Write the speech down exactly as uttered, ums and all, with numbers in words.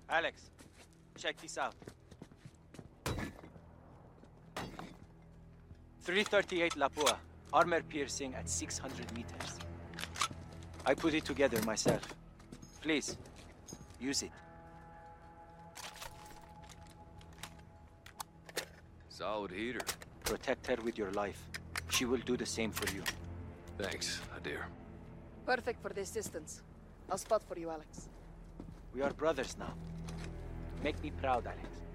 Alex, check this out. three thirty-eight Lapua, armor piercing at six hundred meters. I put it together myself. Please, use it. Solid heater. Protect her with your life. She will do the same for you. Thanks, Hadir. Perfect for this distance. I'll spot for you, Alex. We are brothers now. Make me proud, Alex.